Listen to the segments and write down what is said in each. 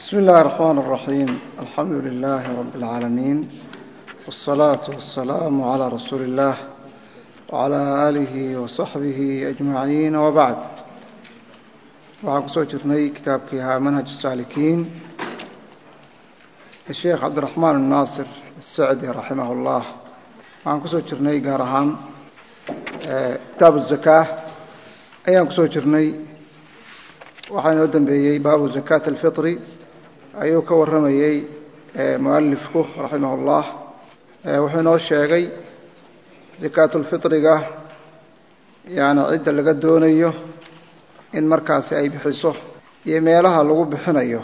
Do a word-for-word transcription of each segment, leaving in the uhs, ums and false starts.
بسم الله الرحمن الرحيم الحمد لله رب العالمين والصلاة والسلام على رسول الله وعلى آله وصحبه أجمعين وبعد. waxaan kusoo jirnay kitaabkiihaa manhaj الsaalikiin الشheekh cabdiraxmaan الnaasir الsacdi raximah اllah. waxaan kusoo jirnay gaar ahaan kitaab الزakaa ayaan kusoo jirnay. waxaa inoo dambeeyey baabu zakaat الfiطri ayuu ka warramayey mualifku raximah اllah. wuxuu inoo sheegay zakaatulfiطriga yani cidda laga doonayo in markaasi ay bixiso iyo meelaha lagu bixinayo,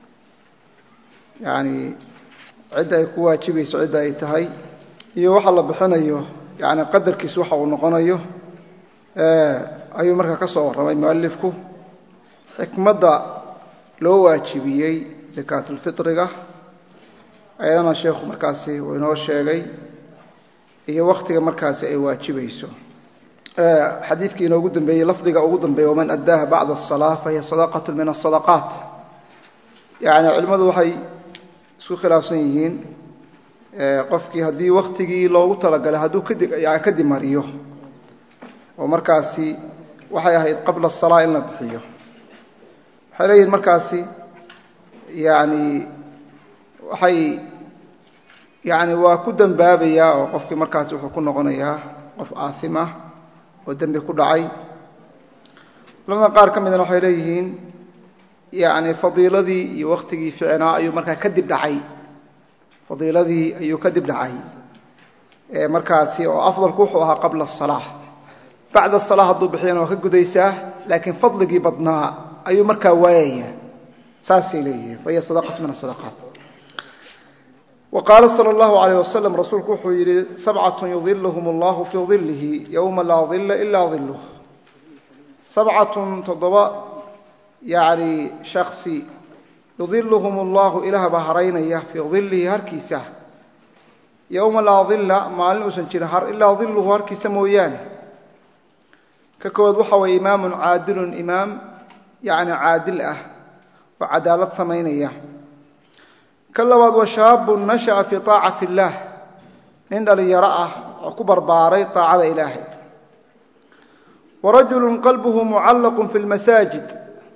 yani cidda ay ku waajibayso cidda ay tahay iyo waxa la bixinayo yani qadarkiisu waxa uu noqonayo ayuu markaa ka soo warramay mualifku. xikmadda loo waajibiyey zakaatulfiطriga ayadana sheekhu markaasi uu inoo sheegay iyo wakhtiga markaasi ay waajibayso. xadiidkii inoogu dambeeyey lafdiga ugu dambeeya waman addaaha bacda الصalaaة fahiya sadaqaة min الصadaqaat. yani culimmadu waxay isku khilaafsan yihiin qofkii haddii wakhtigii loogu talagalay hadduu yani kadib mariyo oo markaasi waxay ahayd qabla الصalاة in la bixiyo, waxay leeyihin markaasi yani waxay yani waa ku dembaabayaa oo qofkii markaasi wuxuu ku noqonayaa qof aathim ah oo dembi ku dhacay. culamada qaar ka midana waxay leeyihiin yani fadiiladii iyo wakhtigii ficnaa ayuu markaa kadib dhacay, fadiiladii ayuu kadib dhacay markaasi oo afdalku wuxuu ahaa qabla الصalaaة. bacda الصalaaة hadduu bixiyana waa ka gudaysaa, laakiin fadligii badnaa ayuu markaa waayaya. saasay leeyihiin fahiya sadaqaة min الصadaqaat. وqاala slى الlaه عalيه waslم rasuulku wuxuu yihi sabcaة yudiluhm اllah fii ظilihi ywma laa ظila ilaa ظiluh. sabcatun toddoba yani shaksi yudiluhum اllahu ilaah baa haraynaya fii ظilihi harkiisa yowma laa ظila maalin uusan jirin har ilaa ظiluhu harkiisa mooyaane. ka kowaad waxa waye imaamu caadilun imaam yani caadil ah oo cadaalad samaynaya. ka labaad wa shaabun nasha'a fii طaacati اllaah nin dhalinyaro ah oo ku barbaaray طaacada ilaahay. wa rajulu qalbuhu mucallaqu fi اlmasaajid.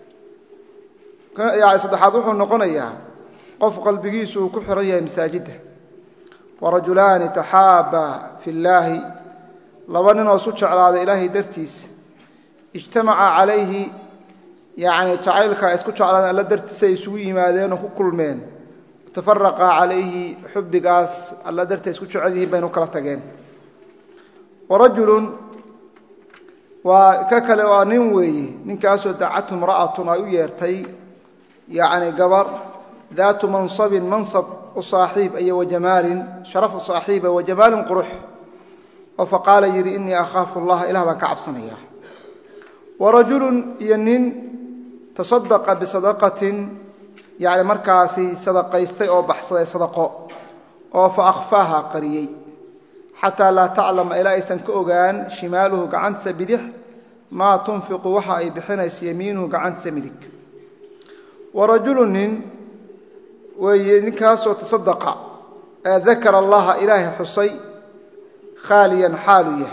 yani saddexaad wuxuu noqonayaa qof qalbigiisu uu ku xiran yahay masaajidda. wa rajulaani taxaabaa fi اllaahi laba nin oo isu jeclaaday ilaahay dartiis ijtamaca calayhi yani jacaylka ay isku jeclaadeen alla dartiis ay isugu yimaadeen oo ku kulmeen, tafaraqa calayhi xubbigaas alla darteed isku jecel yihiin baynu kala tageen. wa rajulun waa ka kale waa nin weeye ninkaasoo dacathu imra'atun ay u yeertay yani gabar daatu mansabin mansab u saaxiib iyo wa jamaalin sharaf u saaxiiba wa jamaalin qurux oo faqaala yidhi innii akhaafu allaha ilah baan ka cabsanaya. wa rajulun iyo nin tasadaqa bisadaqatin yani markaasi sadaqaystay oo baxsaday sadaqo oo fa akhfaaha qariyey xataa laa taclama ilaa aysan ka ogaan shimaaluhu gacantiisa bidix maa tunfiqu waxa ay bixinayso yamiinuhu gacantiisa midig. wa rajulu nin weeye ninkaasoo tasadaqa ee dakara allaha ilaahay xusay khaaliyan xaalu yah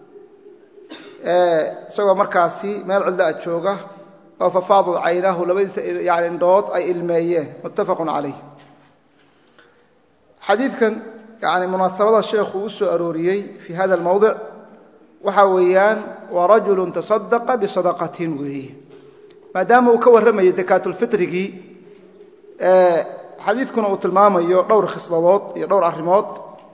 isagoo markaasi meel cidla a jooga oo fafaadad caynaahu labadiisa yani indhood ay ilmeeyeen. muttafaqun calayh. xadiidkan yani munaasabada sheekhu u soo arooriyey fii hada almowdic waxaa weeyaan waa rajulu tasadaqa bisadaqatin weeye, maadaama uu ka warramayay zakaatulfitrigii xadiidkuna uu tilmaamayo dhowr khisladood iyo dhowr arrimood.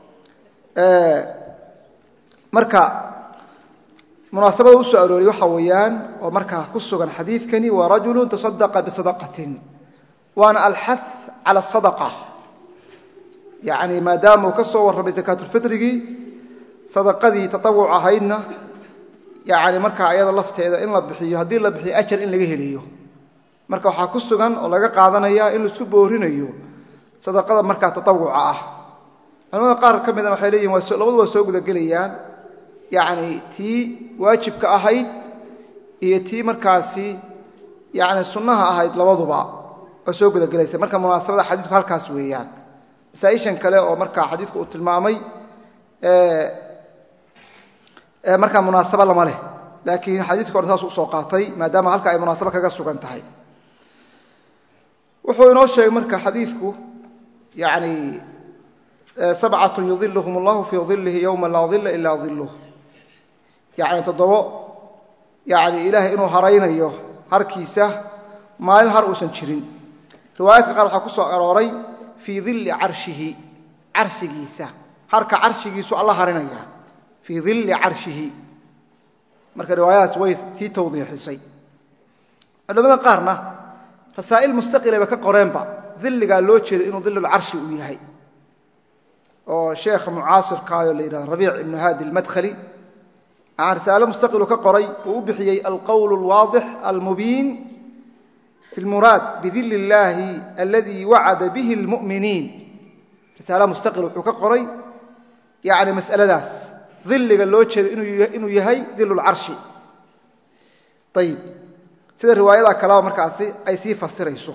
marka munaasabada u soo arooriyey waxaa weeyaan oo markaa ku sugan xadiidkani waa rajulu tasadaqa bisadaqatin, waana alxath cala asadaqa. yani maadaama uu ka soo warramay zakaatulfitrigii sadaqadii tatawuc ahaydna yani markaa ayada lafteeda in la bixiyo haddii la bixiyo ajar in laga helayo. marka waxaa ku sugan oo laga qaadanaya in laisku boorinayo sadaqada markaa tatawuca ah. culamada qaar ka midana waxay leeyihin labadu waa soo gudagelayaan, yani tii waajibka ahayd iyo tii markaasi yani sunnaha ahayd labaduba oo soo guda galaysa marka munaasabada xadiidku halkaas weeyaan masaa'ishan kale oo marka xadiidku uu tilmaamay ee ee marka munaasaba lama leh laakiin xadiidku hore taas u soo qaatay maadaama halka ay munaasaba kaga sugan tahay wuxuu inoo sheegay marka xadiidku yaani sab'atun yudhilluhum Allahu fi dhillihi yawma la dhilla illa dhilluhu yaani toddobo yaani ilaahay inuu haraynayo harkiisa maalin har uusan jirin riwaayadka qaar waxa ku soo arooray fi dhilli arshihi arshigiisa harka arshigiisu Allah harinaya fi dhilli arshihi marka riwaayadaas way tii tawdiixisay culimada qaarna rasaa'il mustaqila ba ka qoreenba dhilliga loo jeedo inuu dhillul arshi uu yahay oo sheekh mucaasir kaayo la yiraahdo Rabi' ibn Hadi al-Madkhali aan risaalo mustaqil ka qoray oo u bixiyay al-qawl al-wadih al-mubin fi al-murad bi dhill Allah alladhi wa'ada bihi al-mu'minin risaalo mustaqil wuxuu ka qoray yaani mas'aladaas dhilliga loo jeedo inuu inuu yahay dhillul arshi tayib sida riwaayada kala markaasi ay si fasirayso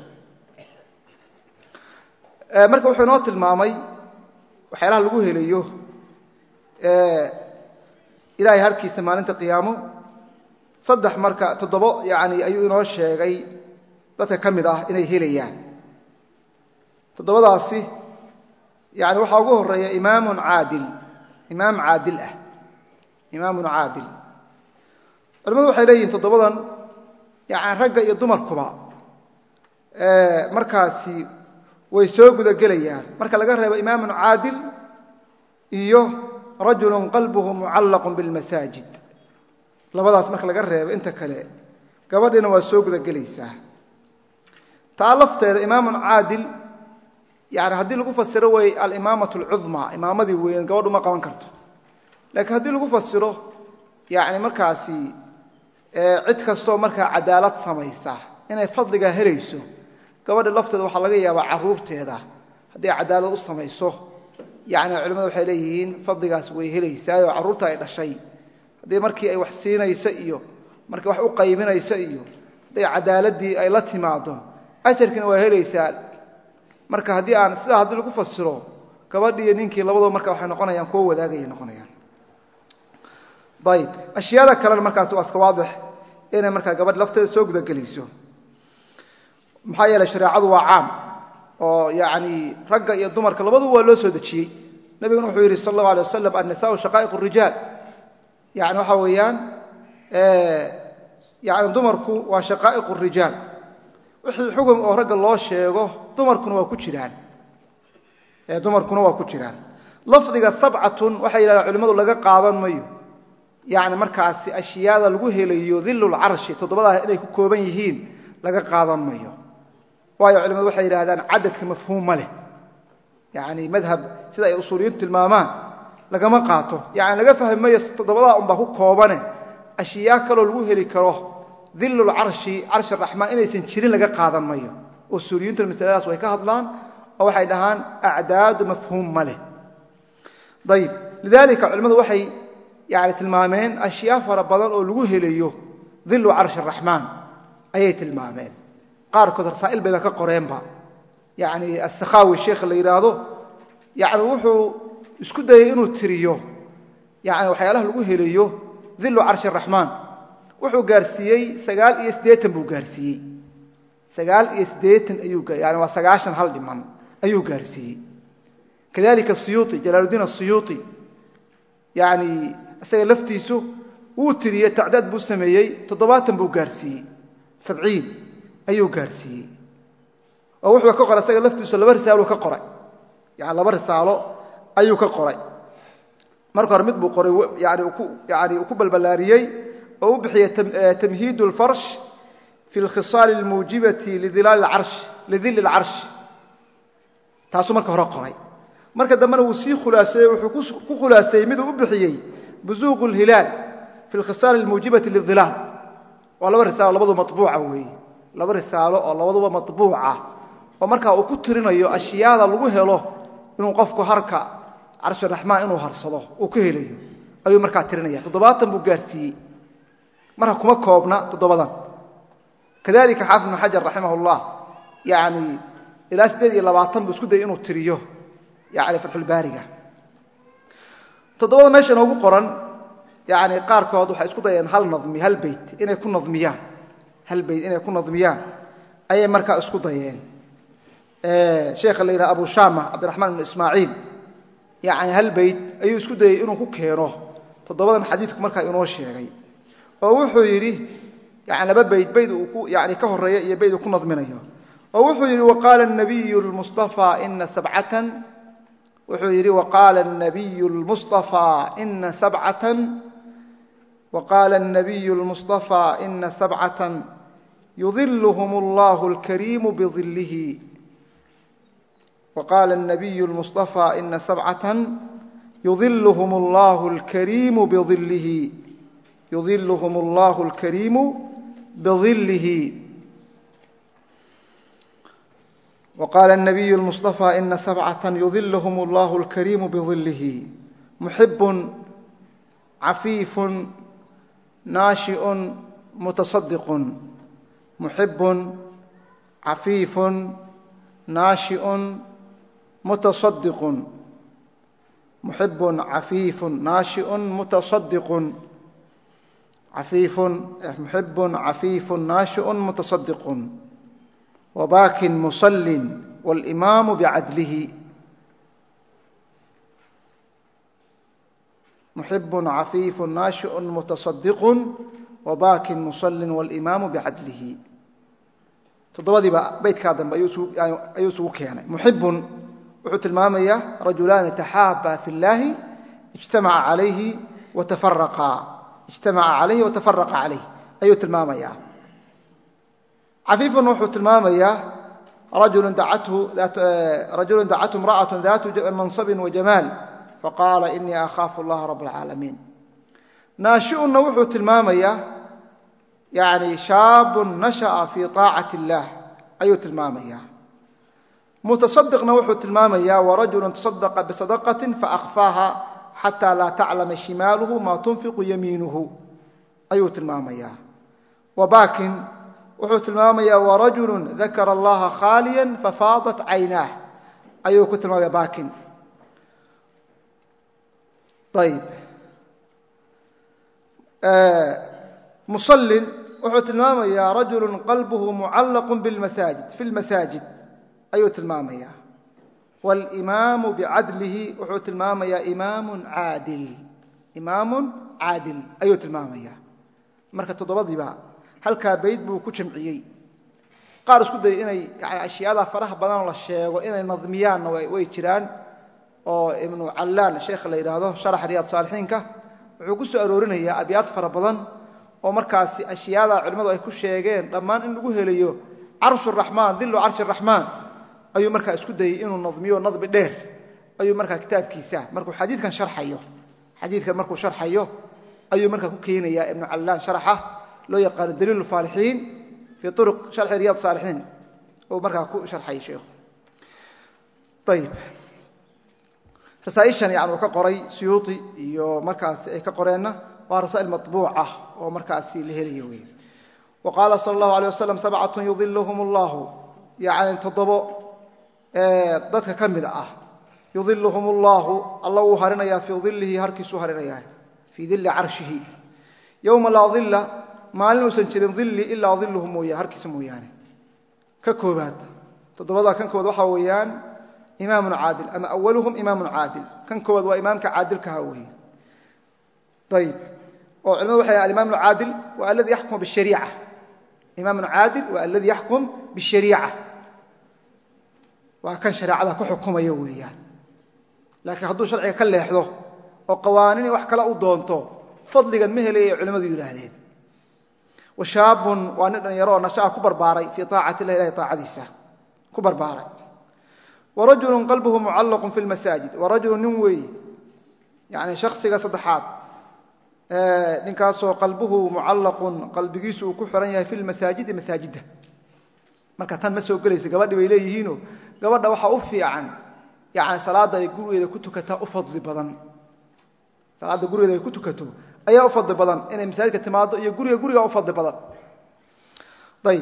ee marka wuxuu noo tilmaamay waxyaalaha lagu helayo ee ilaahay harkiisa maalinta qiyaamo saddex marka toddobo yaani ayuu inoo sheegay dadka kamid ah inay helayaan toddobadaasi yaani waxa ugu horeeya imaamun caadil imaam caadil ah imaamun caadil culimadu waxay leeyihiin toddobadan yaani ragga iyo dumarkuba ee markaasi way soo guda galayaan marka laga reebo imaamun caadil iyo rajulun qalbuhu mu'allaqun bil masajid labadaas marka laga reebo inta kale gabadhina waa soo guda galaysaa taalafteeda imaamun caadil yaani hadii lagu fasiro way al imaamatu al uzma imaamadii weyn gabadhu ma qaban karto laakiin hadii lagu fasiro yaani markaasi ee cid kasto marka cadaalad samaysa inay fadliga helayso gabadha lafteeda waxa laga yaabaa caruurteeda hadii cadaalad u samayso yaani culimadu waxay leeyihiin fadligaas way helaysaa oo caruurta ay dhashay hadii markii ay wax siinayso iyo markii wax u qaybinayso iyo hadii cadaaladii ay la timaado ajarkina waa helaysaa marka hadii aan sida hadii lagu fasiro gabadhii ninkii labadoo marka waxay noqonayaan kuwa wadaagay noqonayaan bayb ashiyada kale markaas waa iska waadix inay marka gabadh lafteeda soo guda galayso maxaa yeelay shariicadu waa caam oo yaani ragga iyo dumarka labadu waa loo soo dajiyay nabiguna wuxuu yiri sallallahu alayhi wasallam an-nisaa'u shaqaa'iqur rijaal yaani waxa weeyaan ee yaani dumarku waa shaqaa'iqur rijaal wixii xukun oo ragga loo sheego dumarkuna waa ku jiraan ee dumarkuna waa ku jiraan lafdiga sab'atun waxa yiraahdaa culimadu laga qaadan mayo yaani markaasi ashiyada lagu helayo dhillul arshi todobada inay ku kooban yihiin laga qaadan mayo waayo culimadu waxay yiraahdaan cadadka mafhuum ma leh yaani madhab sida ay usuuliyintu tilmaamaan laga ma qaato yaani laga fahmayo todobada un ba ku koobane ashiya kale lagu heli karo dhillul arshi arsh arrahmaan inaysan jirin laga qaadan mayo usuuliyintu misaladaas way ka hadlaan oo waxay dhahaan a'daad mafhuum ma leh dayib lidalika culimadu waxay yaani tilmaameen ashiya fara badan oo lagu helayo dhillu arsh arrahmaan ayay tilmaameen qaar kood rasaa'il bay ka qoreenba yaani as-sakhawi sheekh la yiraahdo yaani wuxuu isku dayay inuu tiriyo yaani waxyaalaha lagu helayo dhillu arsh arrahmaan wuxuu gaarsiiyay sagaal iyo siddeetan buu gaarsiiyay sagaal iyo siddeetan ayuu yaani waa sagaashan hal dhiman ayuu gaarsiiyay kadalika suyuti jalaaluddin as-suyuti yaani asaga laftiisu wuu tiriyay tacdaad buu sameeyay toddobaatan buu gaarsiiyay sabciin ayuu gaarsiiyay oo wuxuu ka qoray asaga laftiisu laba risaalo ka qoray yaani laba risaalo ayuu ka qoray marka hore mid buu qoray yaani ku yaani ku balbalaariyay oo u bixiyay tamhiidul farsh fi al-khisal al-mujibati li dhilal al-arsh li dhil al-arsh taasu marka hore qoray marka dambana uu si khulaasay wuxuu ku khulaasay mid uu bixiyay buzuuq al-hilal fi al-khisal al-mujibati li dhilal wala risaalo labadu matbuuca weey laba risaalo oo labaduba matbuuca oo marka uu ku tirinayo ashiyada lagu helo inuu qofku harka arsh arrahmaan inuu harsado uu ku helayo ayuu marka tirinaya toddobaatan buu gaarsiiyay marka kuma koobna toddobadan kadalika xaafid ibn hajar rahimahullah يعني إلى سديد إلى باطن بسكود إنه تريه يعني فتح البارجة تضوى ماشي نوجو قرن يعني قارك واضح يسكود ين هل نظمي هل بيت إنه يكون نظميان هل بيت إنه يكون نظميان أي مركز يسكود ين آه شيخ اللي يرى أبو شامة عبد الرحمن بن إسماعيل يعني هل بيت أي يسكود إنه كيره تضوى من حديثك مركز إنه شيء ووحو يريه يعني ببيت بيت يعني كهر يبيت يكون نظمينه ووحو يري وقال النبي المصطفى إن سبعة وحو يري وقال النبي المصطفى إن سبعة وقال النبي المصطفى إن سبعة يظلهم الله الكريم بظله وقال النبي المصطفى إن سبعة يظلهم الله الكريم بظله يظلهم الله الكريم بظله وقال النبي المصطفى إن سبعة يظلهم الله الكريم بظله محب عفيف ناشئ متصدق محب عفيف ناشئ متصدق محب عفيف ناشئ متصدق عفيف محب عفيف ناشئ متصدق وباك مصل والإمام بعدله محب عفيف ناشئ متصدق وباك مصل والإمام بعدله تضوذي بقى بيت كادم أيوسو كياني محب وحوت المامية رجلان تحابا في الله اجتمع عليه وتفرقا اجتمع عليه وتفرق عليه أيوت المامية عفيف وحوت المامية رجل دعته ذات رجل دعته امرأة ذات منصب وجمال فقال إني أخاف الله رب العالمين ناشئ وحوت المامية يعني شاب نشأ في طاعة الله أيوت المامية متصدق نوحوت المامية ورجل تصدق بصدقة فأخفاها حتى لا تعلم شماله ما تنفق يمينه أيوت المامية وباك وحوت المامية ورجل ذكر الله خاليا ففاضت عيناه أيوت المامية باك طيب آه مصل وحوت المامية رجل قلبه معلق بالمساجد في المساجد أيوت المامية والإمام بعدله وحوت المامية إمام عادل إمام عادل أيوت المامية مركة تضبطي بقى هل كبيت بو كجمعيي قال اسكو داي inay yani ashiyada faraha badan la sheego inay nadmiyaan way jiraan oo ibn Allan sheekh la yiraahdo sharax riyad saalixiinka wuxuu ku soo aroorinaya abiyad fara badan oo markaas ashiyada culimadu ay ku sheegeen dhamaan in lagu helayo arshur rahmaan dillu arshur rahmaan ayuu markaa isku dayay inuu nadmiyo nadbi dheer ayuu markaa kitaabkiisa markuu xadiidkan sharxayo xadiidkan markuu sharxayo ayuu markaa ku keenaya ibn Allan sharaxa loo yaqaan daliil faalixiin fi turuq sharx riyad saalixiin oo markaa ku sharxay sheekhu طيب رسائل يعني ka qoray siyuuti iyo markaas ay ka qoreena waa rasaa'il matbuuca oo markaas la helayo weey وقال صلى الله عليه وسلم سبعة يظلهم الله يعني تضبو dadka kamid ah يظلهم الله الله harinaya fi dhillihi harkiisu harinaya fi dhilli arshihi يوم لا ظل ما لنسن jirin dhilli illa dhilluhum mooya harkiisu mooyaane ka koobaad todobada kan koobad waxa weeyaan إمام عادل أما أولهم إمام عادل كان كود وإمامك عادل كهوي طيب وعلماء وحي الإمام العادل والذي يحكم بالشريعة إمام عادل والذي يحكم بالشريعة وكان شريعة كحكم يوميا لكن هذو شرعي كله يحضر وقوانين وحكلا ودونته فضل مهلي علماء يلاهين وشاب وأن يرى نشاء كبر باري في طاعة الله لا طاعة ذي كبر باري ورجل قلبه معلق في المساجد ورجل نوي يعني شخص صدحات آه نكاسو قلبه معلق قلبيسو كحرن في المساجد مساجده marka tan ma soo galayso gabadhi way leeyihiin gabadha waxa u fiican yaani salaada ay gurigeeda ku tukataa u fadli badan salaada gurigeeda ay ku tukato ayaa u fadli badan inay masaajidka timaado iyo guriga guriga u fadli badan طيب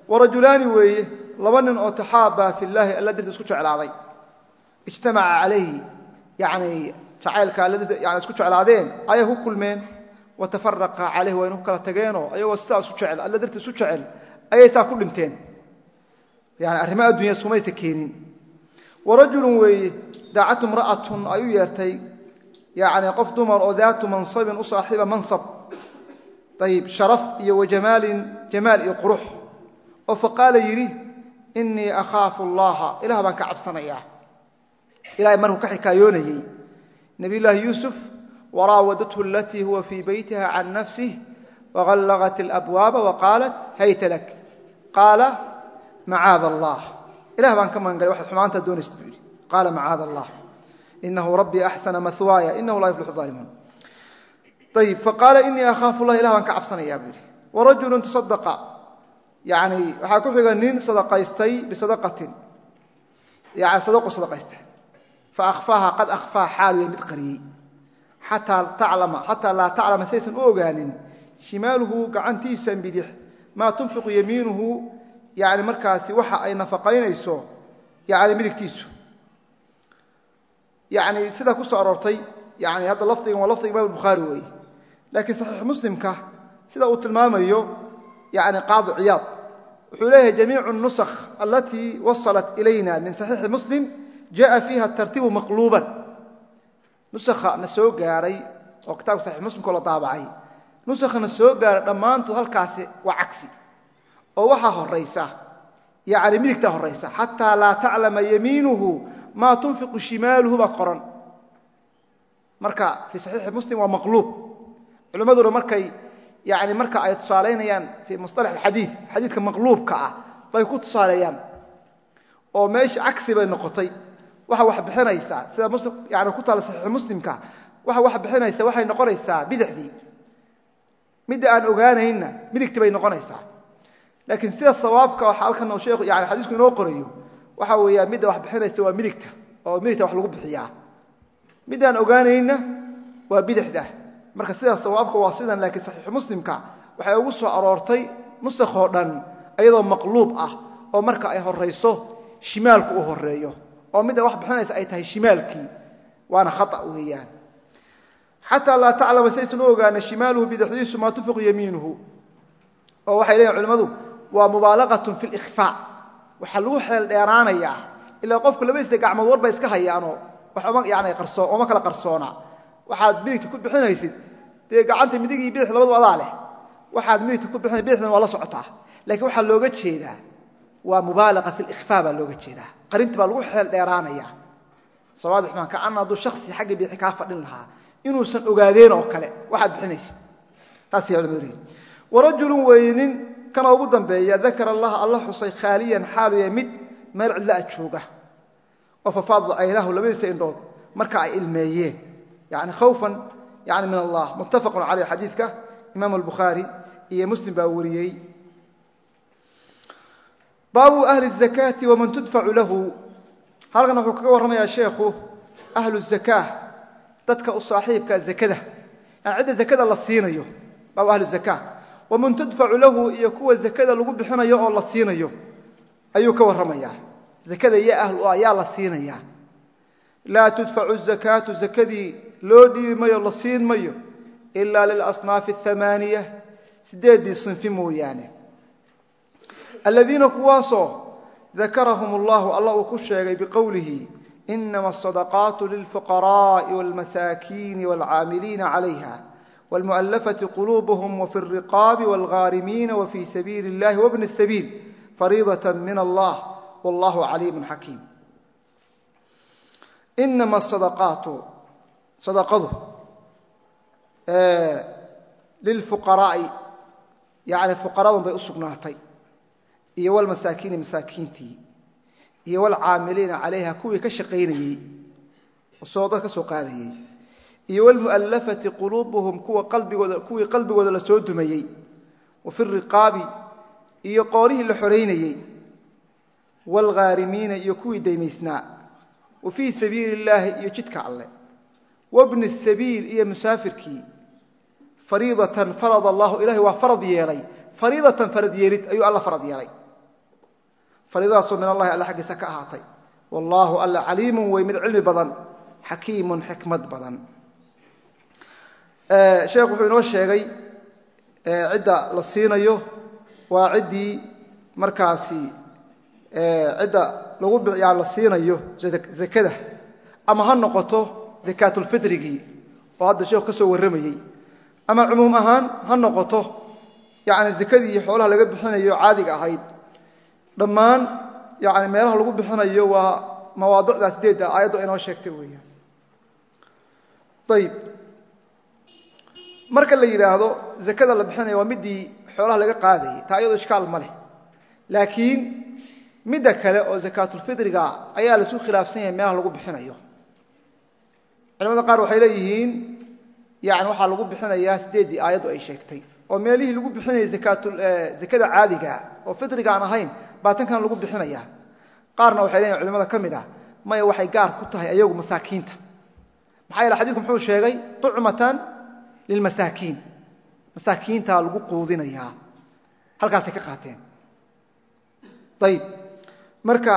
warajulaani weeye laba nin oo taxaaba fillahi alla dartiis isku jeclaaday ijtamaca calayhi yani jacaylka alla dartiis yani isku jeclaadeen ayay ku kulmeen watafaraqa calayhi waa inuu kala tageenoo ayagoo sidaas u jecel alla dartiis u jecel ayay saa ku dhinteen yani arrimaha adduunya sumaysa keenin warajulun weeye daacatu imra'atun ay u yeertay yani qof dumar oo daatu mansabin u saaxiiba mansab ayib sharaf iyo wajamaalin jamaal iyo qurux oo faqaala yidhi innii akhaafu allaha ilaah baan ka cabsanayaa ilahay markuu ka xikaayoonayey nabiyullaahi yuusuf waraawadathu alatii huwa fii baytiha can nafsih wagallaqat alabwaaba waqaalat hayta lak qaala macaada allah ilah baan ka magangalay waxaad xumaanta doonaysid buu yidhi qaala macaada allah inahu rabbii axsana mahwaaya inahu laa yuflixu aalimuun ayib faqaala inii akhaafu allah ilah baan ka cabsanayaa buu yidhi warajulun tasadaqa yani waxaa ku xiga nin sadaqaystay bisadaqatin yani sadaqo sadaqaysta faahfaaha qad akhfaa xaalu yahay mid qariyey xataa taclama xataa laa taclama saysan u ogaanin shimaaluhu gacantiisan bidix maa tunfiqu yamiinuhu yani markaasi waxa ay nafaqaynayso yani midigtiisu yani sidaa ku soo aroortay yani hadda lafdigan waa lafdiga imaam bukhaari weeye laakiin saxiix muslimka sida uu tilmaamayo yani qaadi ciyaad wuxuu leeyahay jamiicu nusakh alatii wasalat ilayna min saxiixi muslim jaءa fiiha tartiibu maqluuban nusakha na soo gaaray oo kitaabka saxiix muslimkoo la daabacay nusakha na soo gaaray dhammaantood halkaasi waa cagsi oo waxaa horaysa yani midigtaa horaysa xataa laa taclama yamiinuhu maa tunfiqu shimaaluhu baa qoran marka fii saxiixi muslim waa maqluub culimmaduna markay yani marka ay tusaalaynayaan fii musطalax alxadiid xadiidka maqluubka ah bay ku tusaaleeyaan oo meesha cagsi bay noqotay waxa wax bixinaysaa sida muslim yani ku taala saxiix muslimka waxa wax bixinaysa waxay noqonaysaa bidixdii midda aan ogaanayna midigtii bay noqonaysaa laakiin sida sawaabka waxa halkan uu sheekhu yani xadiisku inoo qorayo waxa weeyaa midda wax bixinaysa waa midigta oo midigta wax lagu bixiyaa midda aan ogaanayna waa bidixda marka sida sawaabka waa sidan laakiin saxiix muslimka waxay ugu soo aroortay nusakho dhan ayadoo maqluub ah oo marka ay horeyso shimaalku u horeeyo oo midda wax bixinaysa ay tahay shimaalkii waana khata weeyaan xataa laa taclama saysan u ogaana shimaaluhu bidixdiisu maa tunfiqu yamiinuhu oo waxay leeyihin culimmadu waa mubaalaqatun fi likhfaa waxaa lagu xeel dheeraanayaa ilaa qofku labadiisa gacmood warba iska hayaanoo waxma yani qarsoon ooma kala qarsoona waxaad midigta ku bixinaysid dee gacanta midig iyo bidix labadu adaa leh waxaad midigta ku bixinay bidixdan waa la socotaa laakiin waxaa looga jeedaa waa mubaalaqa fi likhfaa baa looga jeedaa qarinta baa lagu xeel dheeraanaya sawaadix maan ka anna hadduu shaksi xagga bidixi kaa fadhin lahaa inuusan ogaadeen oo kale waxaad bixinaysid taasay culimadu leeyihin warajulun weeye nin kana ugu dambeeya dakara allaha alla xusay khaaliyan xaalu yahay mid meel cidla a jooga oo fafaada caynaahu labadiisa indhood marka ay ilmeeyeen yani khawfan yani min allah muttafaqun caleyh xadiidka imaam albukhaari iyo muslim baa wariyey baabu ahli الzakaati waman tudfacu lahu halkan wuxuu kaga warramayaa sheekhu ahlu الzakaa dadka u saaxiibka zakada yani cidda zakada la siinayo baabu ahli الzakaa waman tudfacu lahu iyo kuwa zakada lagu bixinayo oo la siinayo ayuu ka warramayaa zakada iyo ahlu ah yaa la siinayaa laa tudfacu الzakaatu zakadii loo dhiibi mayo la siin mayo ilaa lilasnaafi الamaaniya sideedii sinfi mooyaane aladiina kuwaasoo dakarahum اllahu alla uu ku sheegay biqowlihi inama الصadaqaatu lilfuqaraaءi wاlmasaakiini wاlcaamiliina calayha wاlmuؤalafati quluubuhum wafi الriqaabi wاlghaarimiina wafii sabiili اllahi wabni الsabiil fariidaة min allah wallahu caliim xakiim inama الصadaqaatu sadaqadu lilfuqaraa'i yani fuqaradun bay u sugnaatay iyo walmasaakiini masaakiintii iyo walcaamiliina calayha kuwii ka shaqaynayey soo dad ka soo qaadayey iyo walmu'allafati quluubuhum kuwa qalbigooda kuwii qalbigooda la soo dumayey wafi riqaabi iyo qoorihii la xoraynayey waalghaarimiina iyo kuwii daymaysnaa wafii sabiili illaahi iyo jidka alle wabni sabiil iyo musaafirkii fariidatan farad allahu ilahay waa farad yeelay fariidatan farad yeelid ayuu alla farad yeelay fariidadaasoo min allahi alla xaggiisa ka ahaatay wallaahu alla caliimun wey mid cilmi badan xakiimun xikmad badan sheekh wuxuu inoo sheegay cidda la siinayo waa ciddii markaasi cidda lagu bixiyaa la siinayo zakada ama ha noqoto zakaatulfitrigii oo hadda sheekhu ka soo warramayey ama cumuum ahaan ha noqoto yani zakadii xoolaha laga bixinayo caadiga ahayd dhammaan yani meelaha lagu bixinayo waa mawaadicdaa sideedda aayaddu inoo sheegtay weeyaan ayib marka la yidhaahdo zakada la bixinayo waa midii xoolaha laga qaadayay taa iyadoo ishkaal ma leh laakiin midda kale oo zakaatulfitriga ayaa la isku khilaafsan yahay meelaha lagu bixinayo culimada qaar waxay leeyihiin yani waxaa lagu bixinayaa sideeddii aayaddu ay sheegtay oo meelihii lagu bixinayay zakada caadiga oo fitriga aan ahayn baatankan lagu bixinayaa qaarna waxay leeyihin culimada ka mid ah maya waxay gaar ku tahay ayagu masaakiinta maxaa yeele xadiidku muxuu sheegay tucmatan lilmasaakiin masaakiintaa lagu quudinayaa halkaasay ka qaateen ayib marka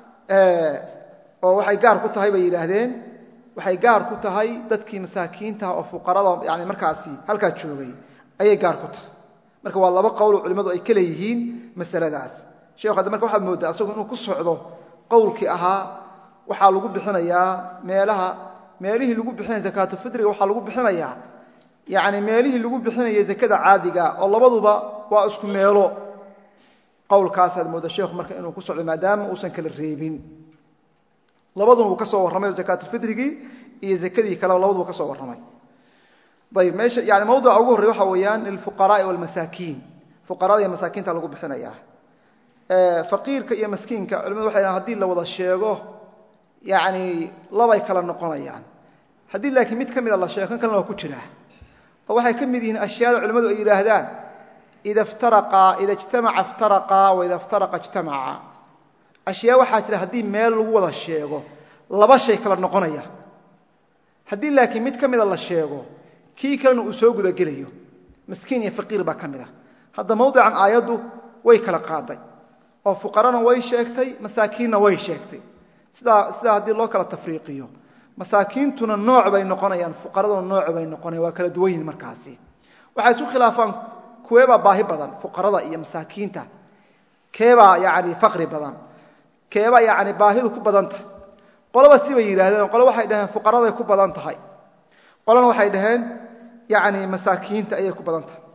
oo waxay gaar ku tahay bay yidhaahdeen waxay gaar ku tahay dadkii masaakiinta oo fuqarada yani markaasi halkaa joogay ayay gaar ku tahay marka waa laba qowlo culimmadu ay ka leeyihiin masaladaas sheekhu hadda marka waxaad mooddaa isagu inuu ku socdo qowlkii ahaa waxaa lagu bixinayaa meelaha meelihii lagu bixinaya zakaatufitriga waxaa lagu bixinayaa yani meelihii lagu bixinayay zakada caadiga oo labaduba waa isku meelo qowlkaasaad moodda sheekhu marka inuu ku socdo maadaama uusan kala reebin labaduna uu ka soo warramay zakaatufitrigii iyo zakadii kale labaduba ka soo warramay ayib meesha yani mawduca ugu horrey waxa weeyaan lilfuqaraai walmasaakiin fuqarada iyo masaakiinta lagu bixinayaa faqiirka iyo maskiinka culimadu waxay dhahan hadii la wada sheego yani labay kala noqonayaan haddii laakiin mid ka mida la sheego kan kalena waa ku jiraa oo waxay ka mid yihiin ashyaada culimmadu ay yidhaahdaan ida iftaraqaa ida ijtamaca iftaraqaa waida iftaraqa ijtamaca ashyaa waxaa jira haddii meel lagu wada sheego laba shay kala noqonaya haddii laakiin mid ka mida la sheego kii kalena uu soo gudagelayo miskiin iyo faqiir baa ka mid ah hadda mawdican aayaddu way kala qaaday oo fuqarana way sheegtay masaakiinna way sheegtay sidaa sidaa haddii loo kala tafriiqiyo masaakiintuna nooc bay noqonayaan fuqaraduna nooc bay noqonayan waa kala duwan yihin markaasi waxay isku khilaafaan kuweebaa baahi badan fuqarada iyo masaakiinta keebaa yani faqri badan keebaa yani baahidu ku badan tahay qolaba si bay yidhahdeen qole waxay dhaheen fuqaraday ku badan tahay qolana waxay dhaheen yani masaakiinta ayay ku badan tahay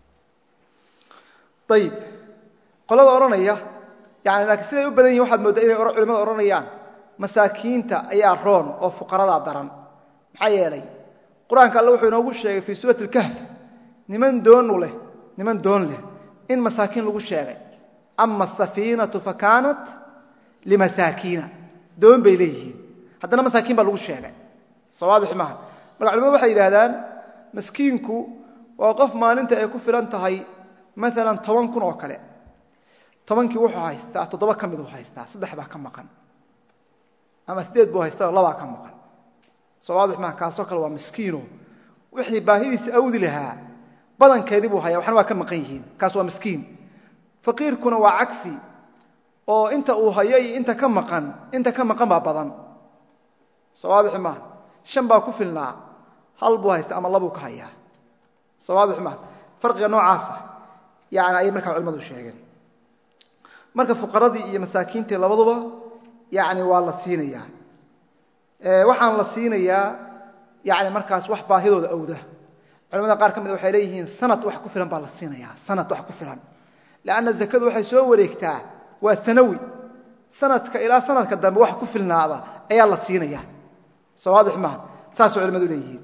ayib qolada odhanaya yani laakiin siday u badan yihin waxaad mooddaa inay culimada odhanayaan masaakiinta ayaa roon oo fuqaradaa daran maxaa yeelay qur-aanka alle wuxuu inoogu sheegay fii suurati alkahf niman doonu leh niman doon leh in masaakiin lagu sheegay ama asafiinatu fa kaanat limasaakiina doon bay leeyihiin haddana masaakiin baa lagu sheegay soo waadix maaha marka culimadu waxay yidhahdaan maskiinku waa qof maalinta ay ku filan tahay maalan toban kun oo kale tobankii wuxuu haystaa toddoba ka miduu haystaa saddex baa ka maqan ama sideed buu haystaa labaa ka maqan soo waadix maaha kaasoo kale waa miskiino wixii baahidiisa awdi lahaa badankeedii buu hayaa waxna waa ka maqan yihiin kaas waa miskiin faqiirkuna waa cagsi oo inta uu hayo iyo inta ka maqan inta ka maqan baa badan soo waadix maaha shan baa ku filnaa hal buu haysta ama labuu ka hayaa soo waadix maaha farqiga noocaasa yani ayay markaa culimadu sheegeen marka fuqaradii iyo masaakiintii labaduba yani waa la siinayaa waxaan la siinayaa yani markaas wax baahidooda awda culimada qaar ka mid waxay leeyihiin sanad wax ku filan baa la siinayaa sanad wax ku filan lanna zakadu waxay soo wareegtaa waa anawi sanadka ilaa sanadka dambe wax ku filnaada ayaa la siinaya soo waadix maaha saasoo culimadu leeyihiin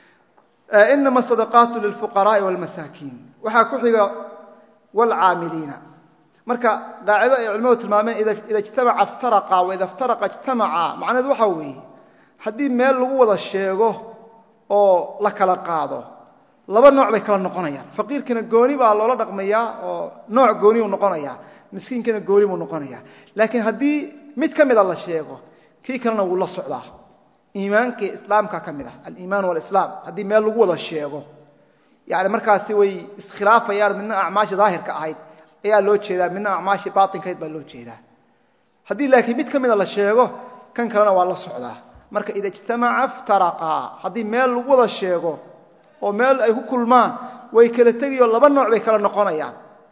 inama sadaqaatu lilfuqaraai walmasaakiin waxaa ku xiga wlcaamiliina marka qaacido ay culimadu tilmaameen ida ijtamaca iftaraqa waida iftaraqa ijtamaca macnaheedu waxaa weeye haddii meel lagu wada sheego oo la kala qaado laba nooc bay kala noqonayaan faqiirkina gooni baa loola dhaqmayaa oo nooc gooni uu noqonayaa miskiinkina gooni buu noqonayaa laakiin haddii mid ka mida la sheego kii kalena wuu la socdaa iimaankii islaamka ka mid ah aliimaan walislaam haddii meel lagu wada sheego yani markaasi way iskhilaafayaan midna acmaashii daahirka ahayd ayaa loo jeedaa midna acmaashii baatinkayd baa loo jeedaa haddii laakiin mid ka mida la sheego kan kalena waa la socdaa marka ida ijtamaca iftaraqa haddii meel lagu wada sheego oo meel ay ku kulmaan way kala tegiyo laba nooc bay kala noqonayaan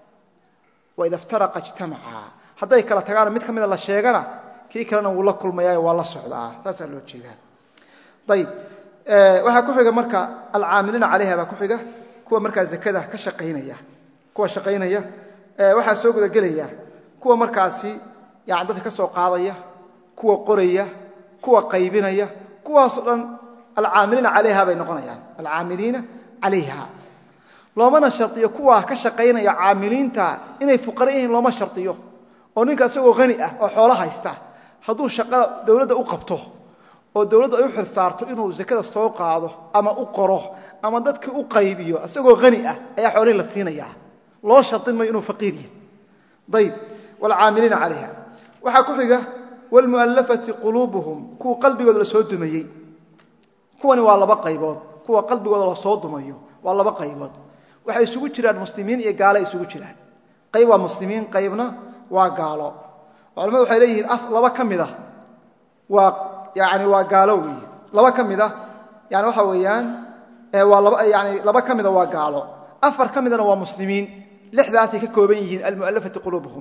wa ida iftaraqa ijtamaca hadday kala tagaan mid ka mida la sheegana kii kalena wuu la kulmayaa waa la socdaa taasaa loo jeedaa ayib waxaa ku xiga marka alcaamiliina calayha baa ku xiga kuwa markaa zakada ka shaqaynaya kuwa shaqaynaya waxaa soo guda gelaya kuwa markaasi yani dadka ka soo qaadaya kuwa qoraya kuwa qaybinaya kuwaas oo dhan alcaamiliina calayha bay noqonayaan alcaamiliina calayha loomana shartiyo kuwa ka shaqaynaya caamiliinta inay fuqara yihiin looma shartiyo oo ninka asagoo qani ah oo xoolo haysta hadduu shaqada dawladda u qabto oo dawladdu ay u xil saarto inuu zakada soo qaado ama u qoro ama dadka u qaybiyo asagoo qani ah ayaa xoolaha la siinaya loo shartin ma inuu faqiir yahay dayib wal caamiliina calayha waxa ku xiga wal muallafati qulubuhum ku qalbigooda la soo dumayay kuwani waa laba qaybood kuwa qalbigooda la soo dumayo waa laba qaybood waxa isugu jiraan muslimiin iyo gaalo isugu jiraan qayb waa muslimiin qaybna waa gaalo culimadu waxay leeyihiin af laba kamida waa yaani waa gaalo weey laba kamida yaani waxa weeyaan ee waa laba yaani laba kamida waa gaalo afar kamidana waa muslimiin lixdaas ay ka kooban yihiin al muallafati qulubuhum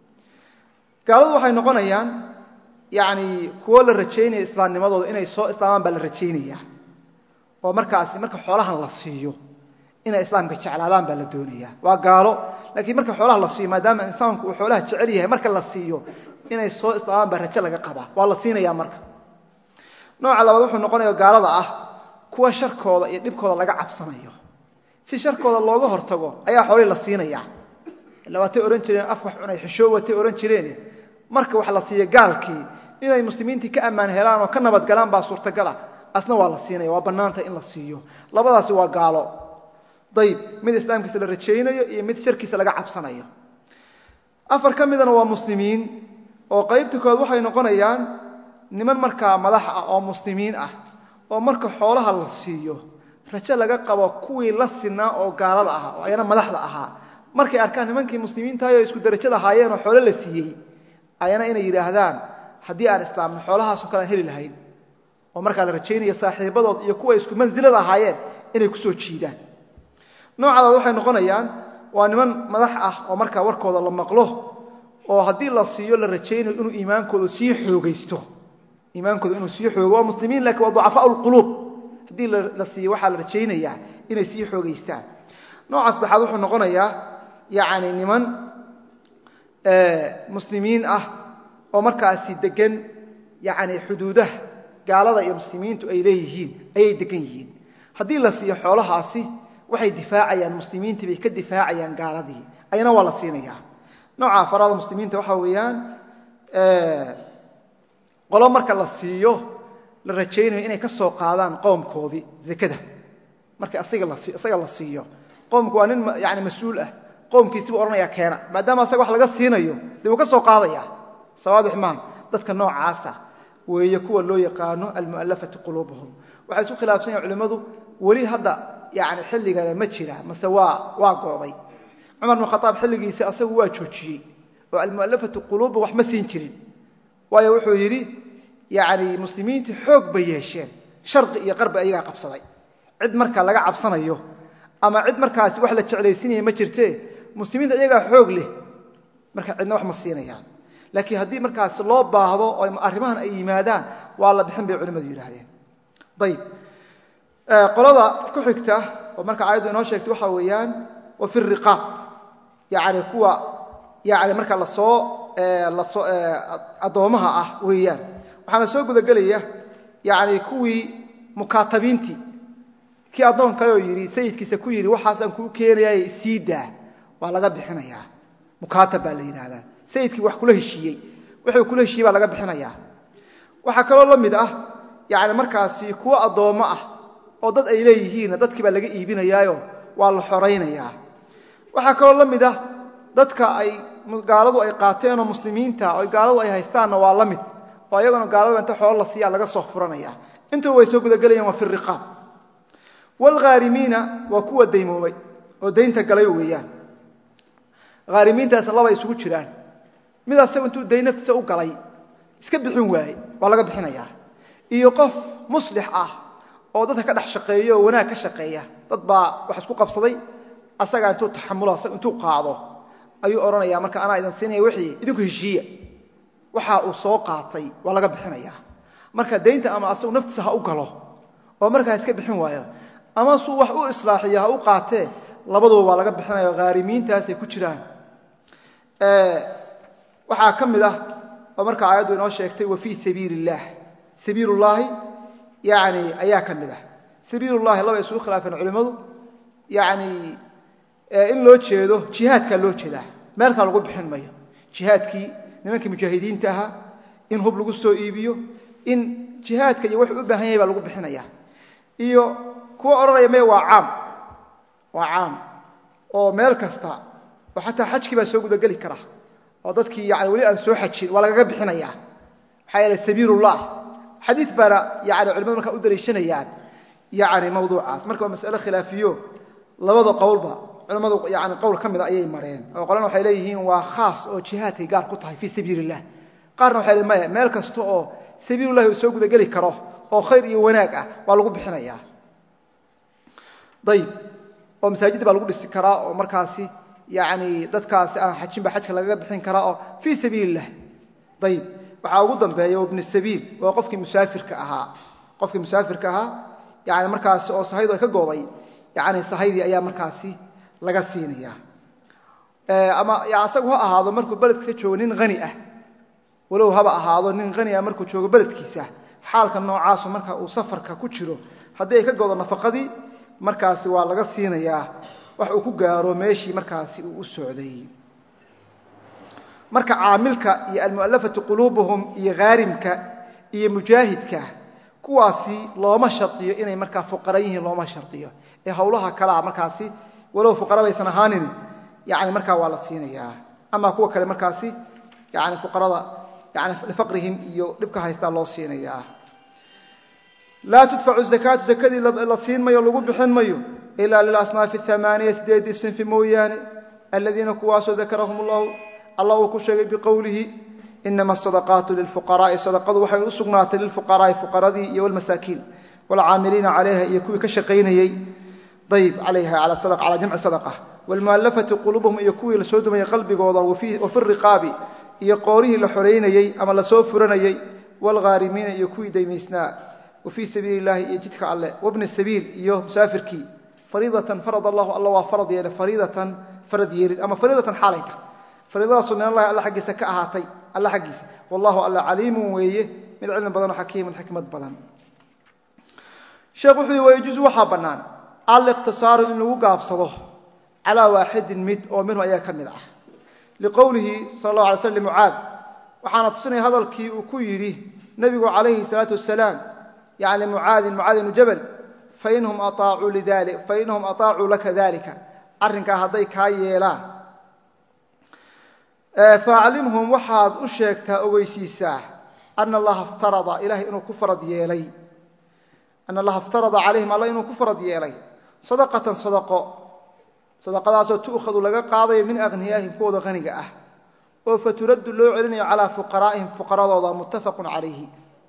gaaladu waxay noqonayaan yaani kuwa la rajeynay islaamnimadooda inay soo islaamaan baa la rajeynaya oo markaas marka xoolahan la siiyo inay islaamka jeclaadaan baa la doonaya waa gaalo laakiin marka xoolaha la siiyo maadaama insaanku uu xoolaha jecel yahay marka la siiyo inay soo islaamaan baa rajo laga qabaa waa la siinaya marka nooca labaad wuxuu noqonayaa gaalada ah kuwa sharkooda iyo dhibkooda laga cabsanayo si sharkooda looga hortago ayaa xoolaha la siinaya labaatay oran jireen af wax cunay xishoo watay oran jireen marka wax la siiyo gaalkii inay muslimiintii ka amaan helaan oo ka nabad galaan baa suurtagal ah asna waa la siinaya waa banaanta in la siiyo labadaasi waa gaalo dayib mid islaamkiisa la rajeynayo iyo mid sharkiisa laga cabsanayo afar kamidana waa muslimiin oo qaybtood waxay noqonayaan niman markaa madax ah oo muslimiin ah oo marka xoolaha la siiyo rajo laga qabo kuwii la sinaa oo gaalada ah oo ayana madaxda ahaa markay arkaan nimankii muslimiinta ay isku darajada haayeen oo xoolo la siiyay ayana inay yiraahdaan hadii aan islaamno xoolahaas oo kala heli lahayn oo marka la rajeynayo saaxiibadood iyo kuwa isku manzilada ahaayeen inay ku soo jiidaan noocaada waxay noqonayaan waa niman madax ah oo marka warkooda la maqlo oo hadii la siiyo la rajeynayo inuu iimaankooda sii xoogaysto iimaankooda inuu sii xoogo waa muslimiin laakiin waa ducafaa qulub hadii la siiyo waxa la rajeynayaa inay sii xoogaystaan noocaas dhaxad wuxuu noqonayaa yaani niman ee muslimiin ah oo markaasi degan yaani xuduudaha gaalada iyo muslimiintu ay leeyihiin ayay degan yihiin hadii la siiyo xoolahaasi waxay difaacayaan muslimiintii bay ka difaacayaan gaaladii ayna waa la siinayaa nooca farada muslimiinta waxa weeyaan ee qolo marka la siiyo la rajeynayo inay ka soo qaadaan qoomkoodii zakada marka asiga la siiyo asaga la siiyo qoomku waa nin yaani mas'uul ah qoomkiisa oranaya keena maadaama asaga wax laga siinayo dib ka soo qaadaya sawaadix maan dadka noocaasa weeye kuwa loo yaqaano al muallafati qulubuhum waxa isku khilaafsan culimadu wali hadda yaani xilliga ma jira mase waa waa gooday Umar ibn Khattab xilligiisa asagu waa joojiyay oo al muallafati qulubu wax ma siin jirin waayo wuxuu yiri yaani muslimiinta xoog bay yeesheen sharqi iyo qarbi ayaga qabsaday cid marka laga cabsanayo ama cid markaas wax la jeclaysiinay ma jirtee muslimiinta ayaga xoog leh marka cidna wax ma siinayaan laakiin hadii markaas loo baahdo oo arrimahan ay yimaadaan waa la bixin bay culimadu yiraahdeen dayib ee qolada ku xigta oo marka aayadu inoo sheegtay waxa weeyaan wa fi riqab yaani kuwa yaani marka la soo ee la soo adoomaha ah weeyaan waxaana soo guda galaya yaani kuwii mukaatabiinti kii adoonka oo yiri sayidkiisa ku yiri waxaas aan ku keenayay siida waa laga bixinayaa mukaatab baa la yiraahdaa sayidkii wax kula heshiiyay wuxuu kula heshiiyay baa laga bixinayaa waxa kale oo la mid ah yaani markaasi kuwa adoomo ah oo dad ay leeyihiin dadkii baa laga iibinayaayo waa la xoreynayaa waxa kale oo la mid ah dadka ay gaaladu ay qaateen oo muslimiinta oo gaaladu ay haystaan waa la mid oo ayaguna gaalada inta xoolo la siiya laga soo furanaya inta way soo guda galayaan waa fi riqab wal gharimina wa kuwa daymoobay oo deynta galay weeyaan gharimiintaas laba isugu jiraan midaas intuu day naftiisa u galay iska bixin waayay waa laga bixinayaa iyo qof muslix ah oo dadka ka dhex shaqeeyo oo wanaag ka shaqeeya dad baa wax isku qabsaday asaga intuu taxamulo asaga intuu qaado ayuu oranayaa marka ana idan siinay wixii idinku heshiiya waxa uu soo qaatay waa laga bixinayaa marka deynta ama asagu naftiisa ha u galo oo markaa iska bixin waayo ama suu wax u islaaxiyo ha u qaatee labadooba waa laga bixinayaa ghaarimiintaas ay ku jiraan ee waxaa ka mid ah oo marka aayadu inoo sheegtay wa fi sabiilillah sabiilullah yaani ayaa ka mid ah sabiilullah laba isku khilaafeen culimadu yaani in loo jeedo jihaadka loo jeedaa meel kale lagu bixin mayo jihaadkii nimanka mujaahidiinta aha in hub lagu soo iibiyo in jihaadka iyo wuxuu u baahan yahay baa lagu bixinayaa iyo kuwa oranaya mee waa caam waa caam oo meel kasta oo xataa xajkii baa soo gudagali kara oo dadkii yaani wali aan soo xajin waa laga bixinayaa waxa yeelay sabiilullah xadiis bara yaani culimadu marka u daliishanayaan yaani mawduucaas marka waa mas'alo khilaafiyo labada qowlba culimadu yaani qowl kamida ayay mareen oo qolan waxay leeyihiin waa khaas oo jihaadkii gaar ku tahay fi sabiilillah qaarna waxay leeyihiin meel kasta oo sabiilullah uu soo gudagali karo oo khayr iyo wanaag ah waa lagu bixinayaa dayib oo masaajid baa lagu dhisi karaa oo markaasi yaani dadkaasi aan xajin ba xajka laga bixin karaa oo fi sabiilillah dayib waxa ugu dambeeyo ibn sabiil waa qofkii musaafirka ahaa qofkii musaafirka ahaa yaani markaas oo sahaydo ka gooday yaani sahaydii ayaa markaasi laga siinaya ee ama yaa asagu ha ahaado markuu baladkiisa joogo nin qani ah walow haba ahaado nin qani ah markuu joogo baladkiisa xaalka noocaas marka uu safarka ku jiro hadii ay ka goodo nafaqadii markaasi waa laga siinayaa wax uu ku gaaro meeshii markaasi uu u socday marka caamilka iyo almu'allafatu qulubuhum iyo gaarimka iyo mujaahidka kuwaasi looma shartiyo inay marka fuqara yihiin looma shartiyo ee hawlaha kala markaasi walow fuqara baysan ahaanin yaani marka waa la siinayaa ama kuwa kale markaasi yaani fuqarada yaani lifaqrihim iyo dibka haysta loo siinayaa la tudfa'u zakatu zakadi la siin mayo lagu bixin mayo ila lil asnaf athamaniya siddeed sinfi mooyaane alladina kuwaaso dhakarahum allah allah ku sheegay biqawlihi inma as-sadaqatu lil fuqara'i sadaqadu waxay u sugnaatay lil fuqara'i fuqaradii iyo wal masaakiin wal 'aamilina 'alayha iyo kuwii ka shaqeynayay dayib 'alayha 'ala sadaqa 'ala jam'i sadaqa wal mu'allafati qulubuhum iyo kuwii la soo dumay qalbigooda wa fi wa fi riqabi iyo qoorihi la xoreynayay ama la soo furanayay wal ghaarimiina iyo kuwii daymaysnaa wa fi sabiilillahi yajidka alle wabn sabiil iyo musaafirki fariidatan farad allah allah wa farad yeela fariidatan farad yeelid ama fariidatan xaalayta fariidada sunnah allah alla xaqiisa ka ahaatay alla xaqiisa wallahu alla aliimun weeye mid cilmi badan xakiimun xikmad badan sheekhu wuxuu wayjuzu waxa banaan al iqtisaaru in lagu gaabsado ala waahidin mid oo minhu ayaa kamid ah liqawlihi sallallahu alayhi wasallam muaad waxaana tusinay hadalkii uu ku yiri nabigu alayhi salatu wasalaam yaani muaad muaad ibn jabal fainhum ata'u lidhalik fainhum ata'u laka dhalika arrinka haday ka yeelaan fa'alimhum waxaad u sheegtaa ogeysiisa anna allah aftarada ilahi inuu ku farad yeelay anna allah aftarada alayhim alla inuu ku farad yeelay sadaqatan sadaqo sadaqadaasoo tuukhadu laga qaadayo min aghniyahim kuwada qaniga ah oo faturaddu loo celinayo calaa fuqaraa'ihim fuqaradooda muttafaqun calayhi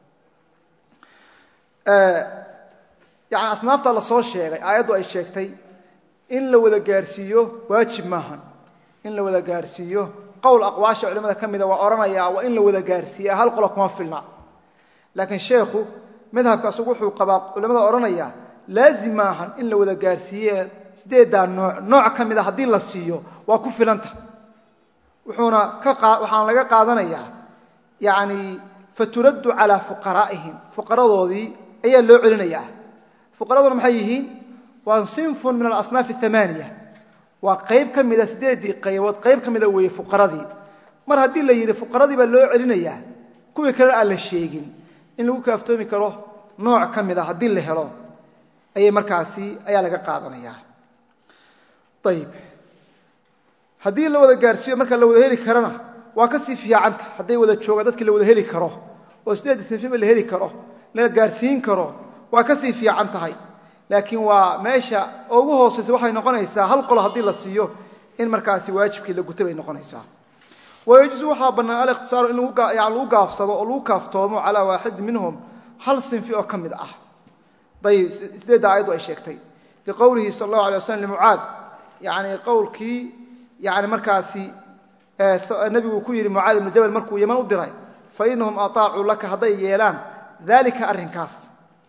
yani asnaafta la soo sheegay aayaddu ay sheegtay in la wada gaarsiiyo waajib maahan in la wada gaarsiiyo qowl aqwaasha culimada kamida waa oranaya waa in la wada gaarsiiyo hal qolo kuma filna laakiin sheekhu madhabkaas wuxuu qabaa culimada oranaya laazim maahan in la wada gaarsiiyo sideeda nooc nooc kamida hadii la siiyo waa ku filanta wuxuuna ka waxaan laga qaadanayaa yaani faturaddu ala fuqaraa'ihim fuqaradoodii ayaa loo celinayaa fuqaraduna maxay yihiin waa sinfun min al-asnaf ath-thamaniya waa qayb kamida sideedii qaybood qayb kamida weeye fuqaradii mar hadii la yiri fuqaradii baa loo celinayaa kuwii kale aan la sheegin in lagu kaaftoomi karo nooc kamida hadii la helo ayay markaasi ayaa laga qaadanayaa طيب hadii la wada gaarsiyo marka la wada heli karana waa ka sii fiicanta hadii wada jooga dadkii la wada heli karo oo sideed sinfi la heli karo la gaarsiin karo waa ka sii fiican tahay laakiin waa meesha ugu hooseysa waxay noqonaysaa hal qolo hadii la siiyo in markaasi waajibkii la gutay ay noqonaysaa ويجوز وحا بنان الاختصار إن لو يعني لو قافصدو أو لو كافتومو على واحد منهم هل صنفي أو كمد أه طيب سيدة آيات أي شيكتين لقوله صلى الله عليه وسلم لمعاذ يعني قولك يعني مركاسي النبي وكير معاذ بن جبل مركو يمن ودراي فإنهم أطاعوا لك هدي يلان ذلك أرنكاس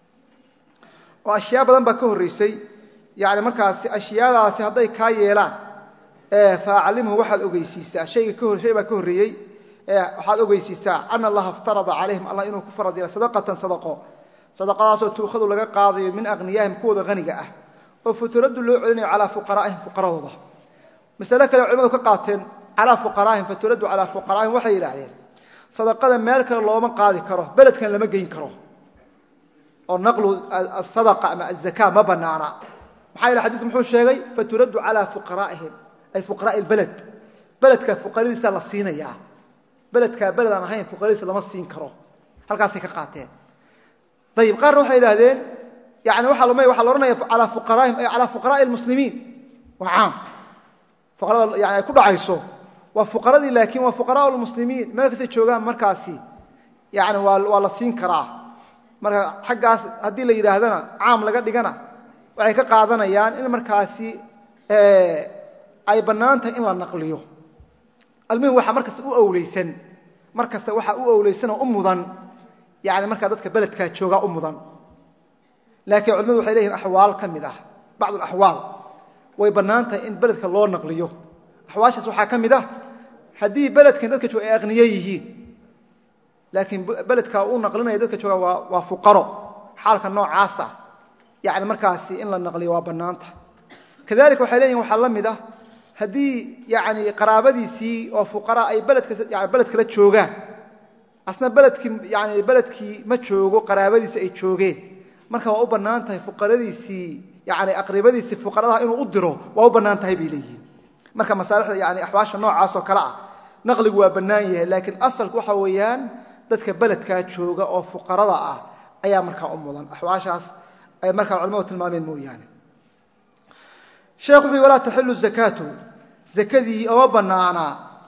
وأشياء بدن بكه الرئيسي يعني مركاسي أشياء هدي كاي يلان فعلمه واحد أجيسيسا شيء كهر شيء بكه الرئي واحد أجيسيسا أن الله افترض عليهم الله إنه كفر ديلا صدقة صدقة صدقة تأخذ لك قاضي من أغنيائهم كود غنيجة وفترد له على فقرائهم فقراء مسألة كلام علماء كقاتين على فقرائهم فترد على فقرائهم وحي عليهم صدقة مالك الله من قاضي كره بلد كان لما جين كره أو نقل الصدقة مع الزكاة ما بنانا محايل الحديث محوش شيء فترد على فقرائهم أي فقراء البلد بلد كفقراء ثلاثين يا بلد كبلد أنا هين فقراء ثلاثين كره هل قاسي كقاتين طيب قال روح إلى هذين يعني وحلا ما وحلا رنا على فقرائهم أي على فقراء المسلمين وعام فقراء يعني كل عيسو وفقراء لكن وفقراء المسلمين ما كسي جوجان مركاسي يعني ولا سين كراه مرka xaggaas hadii la yiraahdana caam laga dhigana waxay ka qaadanayaan in markaasi ee ay banaanta in la naqliyo almuhim waxa markaas u awleysan markaas waxa u awleysan oo mudan yaani marka dadka beledka jooga u mudan laakiin culimadu waxay leeyihiin ahwaal kamid ah baad ahwaal way banaanta in beledka loo naqliyo ahwaashaas waxa kamid ah hadii beledka dadka jooga ay aqniyo yihiin لكن بلدك uu naqlinay dadka jooga waa waa fuqaro xaalka noocaas ah yaani markaasi in la naqliyo waa banaanta kadalika waxa leeyahay waxa lamid ah hadii yaani qaraabadiisi oo fuqara ay beledka yaani beledka la joogaan asna beledki yaani beledki ma joogo qaraabadiisi ay joogeen marka waa u banaantahay fuqaradiisi yaani aqribadiisi fuqarada inuu u diro waa u banaantahay bileeyeen marka masaalixda yaani ahwaasha noocaas oo kala ah naqligu waa banaan yahay laakiin asalku waxa weeyaan dadka beledka jooga oo fuqarada ah ayaa marka u mudan ahwaashaas ay marka culimadu tilmaameen mooyaane sheekhu wuxuu wala tahillu zakatu zakadii oo banaana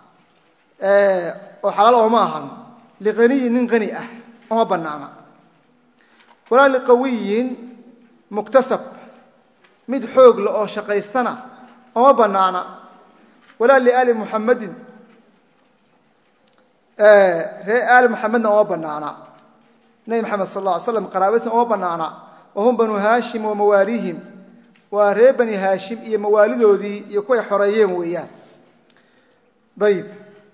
ee oo xalaal oo ma ahan liqani nin qani ah oo banaana wala liqawiyin muktasab mid xoog la oo shaqaysana oo banaana wala li ali muhammadin رأي آل محمد أو بنانا نبي محمد صلى الله عليه وسلم قرابتنا أو بنانا وهم بنو هاشم ومواليهم ورأي بني هاشم إيه موالده ذي يكوي حريهم وياه طيب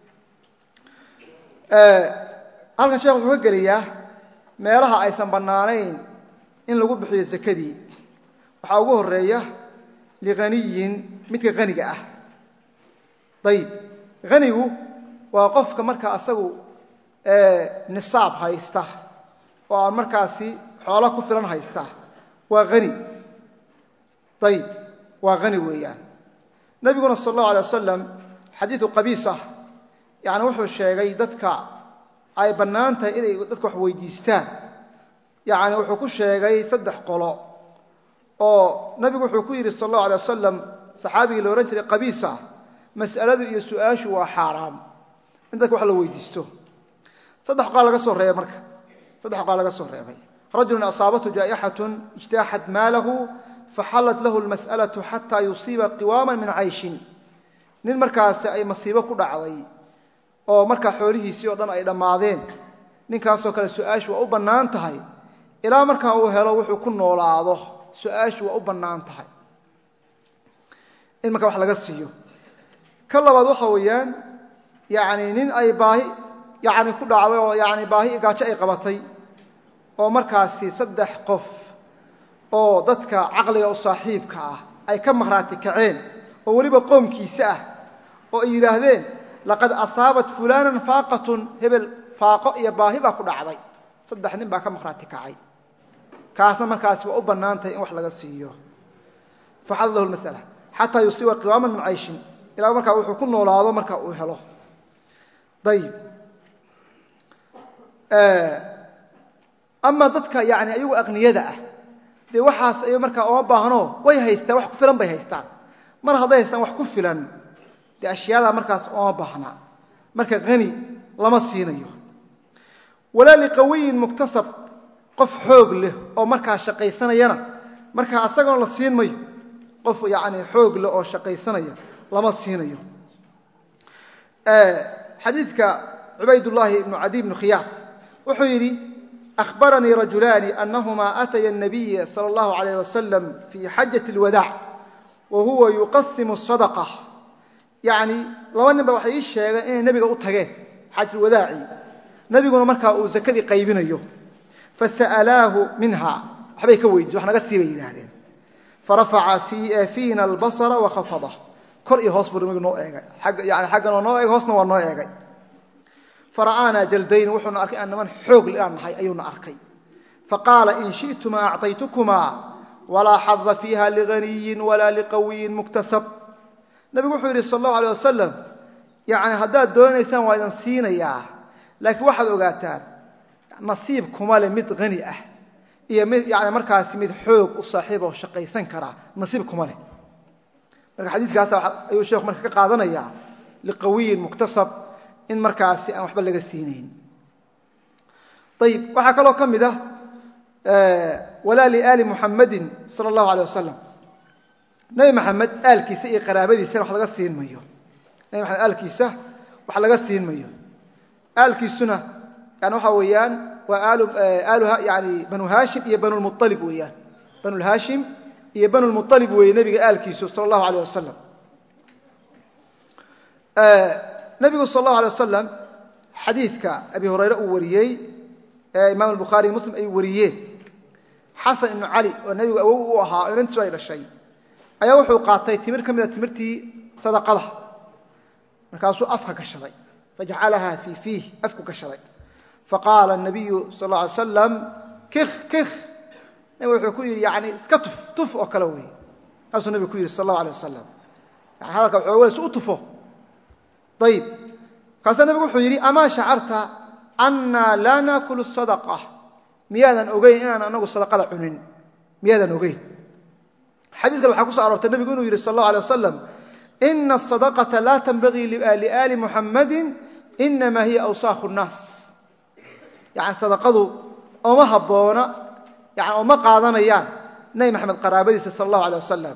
هل كان شيخ وحق لي ما يراها أيضا بنانين إن لقوا بحي الزكدي وحاوقوه الرأيه لغني مثل غني أه طيب غنيه وقفك marka asagu ee nisaab haysta oo markaasi xoolo ku filan haysta waa qani طيب waa qani weeyaan nabiguna sallallahu alayhi wasallam hadithu qabisa yaani wuxuu sheegay dadka ay banaanta inay dadku wax weydiistaan yaani wuxuu ku sheegay saddex qolo oo nabigu wuxuu ku yiri sallallahu alayhi wasallam saxaabiga loo oran jiray qabisa mas'aladu iyo su'aashu waa xaraam عندك واحد لو ويديستو صدح قال لك سو ريبay marka صدح قال لك سو reebay رجل اصابته جائحه اجتاحت ماله فحلت له المساله حتى يصيب قواما من عيش nin markaas ay masiibo ku dhacday oo marka xoolihiisii oo dhan ay dhamaadeen ninkaas oo kale su'aashu waa u banaan tahay ilaa marka uu helo wuxuu ku noolaado su'aashu waa u banaan tahay in marka wax laga siiyo kalabaad waxa weeyaan يعني نين أي باهي يعني كل عضو يعني باهي قاش أي قبطي أو مركزي صدح قف أو ضدك عقلي أو صاحبك أي كم مهراتك عين أو ربا قوم كيسة أو إيرهدين لقد أصابت فلانا فاقة هبل فاقة يا باهي بكل عضي صدح نين باكم مهراتك عين كاسنا مركزي وأبنان تين وحلا قصيه فحل له المسألة حتى يصيب قواما من عيش إلى مركز وحكون ولا هذا مركز وهله طيب أما ضدك يعني أيوة أغنياء ده دي وحاس أيوة مركا أو باهنو وي هيستا وح كفلان بي هيستان مر هذا هيستان وح كفلان دي أشياء مركاس أو باهنا marka hani lama siinayo walaa liqawiyin muktasab qof xoog leh oo markaa shaqaysanayana markaa asagoo la siin mayo qof yaani xoog leh oo shaqaysanaya lama siinayo ee xadiidka Ubaydullah ibn Adi ibn Khiyar wuxuu yiri akhbarani rajulani annahuma ataya an-nabiy sallallahu alayhi wasallam fi hajjati al-wada' wa huwa yuqassimu as-sadaqah yani laba nin ba waxay sheegeen inay nabiga u tageen hajj al-wada'i nabiguna markaa uu zakadii qaybinayo fasaalahu minha waxbay ka weydiis wax naga siibay yiraahdeen farafa'a fi fiina al-basara wa khafada kor iyo hoos buu nabigu noo eegay xaq yani xaqana noo eegay hoosna waa noo eegay فرآنا جلدين وحنا أركي أن من حوق الآن حي أيونا أركي فقال إن شئتما أعطيتكما ولا حظ فيها لغني ولا لقوي مكتسب نبي محمد صلى الله عليه وسلم يعني هذا دون إنسان وإذا سينا يا لكن واحد أقاتان نصيبكما لمد غني أه يعني مركز مد حوق وصاحبه وشقي سنكرا نصيبكما له مركز حديث قاسا أيها الشيخ مركز قاضنا يا لقوي مكتسب in markaasi aan waxba laga siineen طيب waxa kale oo kamid ah ee walaali ali muhammadin sallallahu alayhi wasallam nabi muhammad aalkiisa iyo qaraabadiisa wax laga siin mayo nabi muhammad aalkiisa wax laga siin mayo aalkiisuna yani waxa weeyaan waa aalu aaluha yani banu hashim iyo banu al-muttalib weeyaan banu hashim iyo banu al-muttalib weey nabiga aalkiisa sallallahu alayhi wasallam ee نبي صلى الله عليه وسلم حديث أبي هريرة وريي إمام البخاري ومسلم أي وريي حسن بن علي والنبي أوها ينتسوا إلى الشيء أيوحوا قاطي تمر كم إذا تمرتي صدقة مركاسوا أفك الشري فجعلها في فيه أفك الشري فقال النبي صلى الله عليه وسلم كخ كخ نبي يقول يعني كتف طف أكلوه هذا النبي يقول صلى الله عليه وسلم يعني هذا كعوال سوء طفه طيب كان النبي يقول يري أما شعرت أن لا نأكل الصدقة ميادا أوجين أنا نأكل الصدقة عنين ميادا أوجين حديث قال حكوس عرفت النبي يقول يري صلى الله عليه وسلم إن الصدقة لا تنبغي لآل محمد إنما هي أوساخ الناس يعني صدقته أما هبونا يعني أما قاضنا يان نبي محمد قرابي صلى الله عليه وسلم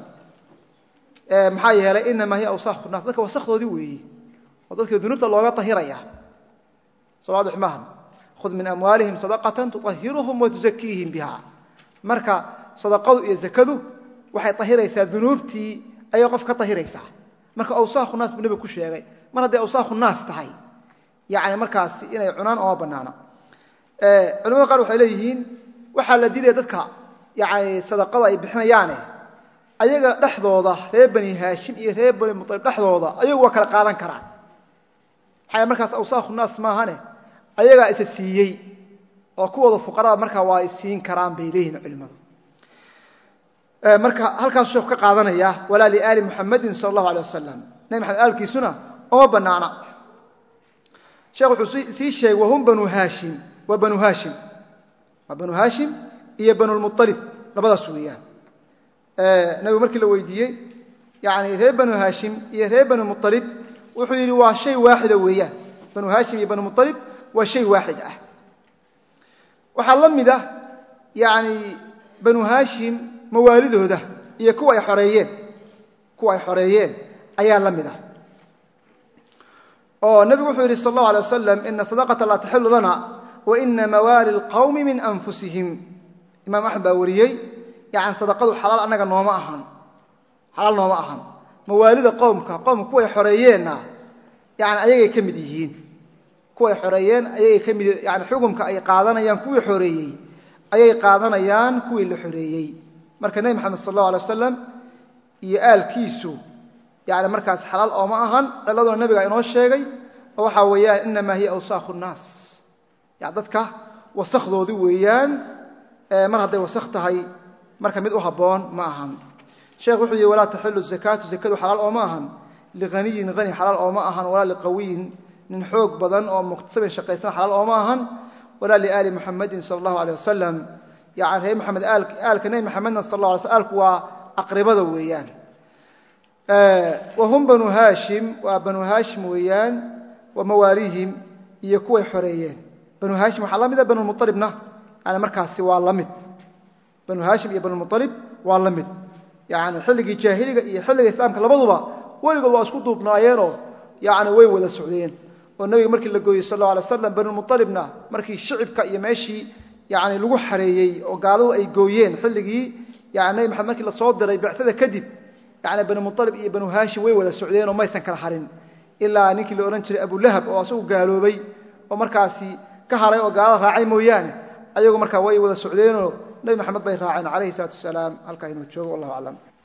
محايا لا إنما هي أوساخ الناس ذاك وسخه ذوي وذلك ذنوب الله طهيريا صواد حماهم خذ من أموالهم صدقة تطهرهم وتزكيهم بها مركا صدقوا يزكدوا وحي طهيريسا ذنوبتي أي وقف كطهيريسا مركا أوساخ الناس بنبي كل شيء مر هذا أوساخ الناس تهي يعني مركا إن عنان أو بنانا آه علماء قالوا حليهين وحال ديده dadka يعني صدقada ay bixinayaan ayaga dhaxdooda reer bani haashim iyo reer bani mutalib dhaxdooda ayagu waa kala qaadan karaan waxay markaas awsaakh naas maahane ayaga is siiyay oo kuwada fuqarada marka waa ay siin karaan bay leeyihiin culimadu ee marka halkaas sheekh ka qaadanaya walaali ali muhammadin sallallahu alayhi wasallam nabi maxamed aalkiisuna oo banaana sheekh wuxuu sii sheegay wahum banu haashim wa banu haashim wa banu haashim iyo banu al-muttalib labadaas weeyaan ee nabi markii la weydiiyay yaani reer banu haashim iyo reer banu al-muttalib wuxuu yiri waa shay waaxid weeyaan banu haashim iyo banu al-muttalib waa shay waaxid ah waxa la mid ah yaani banu haashim mawaalidooda iyo kuwa ay xoreeyeen kuwa ay xoreeyeen ayaa la mid ah oo nabigu wuxuu yiri sallallahu alayhi wasallam inna sadaqata la tahillu lana wa inna mawali alqawmi min anfusihim imam ahmad bawariyay yaani sadaqadu halal anaga nooma ahan halal nooma ahan mawaalida qowmka qowmku way xoreeyeenna yaani ayagay kamid yihiin kuwa ay xoreeyeen ayagay kamid yaani xukunka ay qaadanayaan kuwii xoreeyay ayay qaadanayaan kuwii la xoreeyay marka nabi maxamed sallallahu alayhi wasallam iyo aalkiisu yaani markaas halal oo ma ahan cilladuna nabiga inoo sheegay oo waxa weeyaan inma hiya awsaakhu naas yaa dadka wasakhdoodu weeyaan ee mar haday wasakh tahay marka mid u haboon ma ahan sheekh wuxuu yiri wala tahillu zakatu zakadu halal oo ma ahan lighaniyin ghani halal oo ma ahan wala liqawiyin nin xoog badan oo muktasabin shaqaysan halal oo ma ahan wala li ali muhammadin sallallahu alayhi wasallam yaani muhammad aal aalka nabi muhammad sallallahu alayhi wasallam waa aqribada weeyaan ee wahum banu hashim wa banu hashim weeyaan wa mawaalihim iyo kuway xoreeyeen banu haashim waxa lamida banu mutalibna ana markaasi waa lamid banu haashim iyo banu mutalib waa lamid yaani xilligii jaahiliga iyo xilliga islaamka labaduba waligood waa isku duubnaayeen yaani way wada socdeen oo nabiga markii la gooyay sallallahu alayhi wasallam banu mutalibna markii shicibka iyo meeshii yaani lagu xareeyay oo gaaladu ay gooyeen xilligii yaani maxamed markii la soo diray bactada kadib yaani banu mutalib iyo banu haashim way wada socdeen oo maysan kala harin ilaa ninkii la oran jiray abu lahab oo asagu gaaloobay oo markaasi ka haray oo gaalada raacay mooyaane ayagu markaa way wada socdeen oo nabi maxamed bay raaceen calayhi salaatu wasalaam halka inuu joogo wallahu a'lam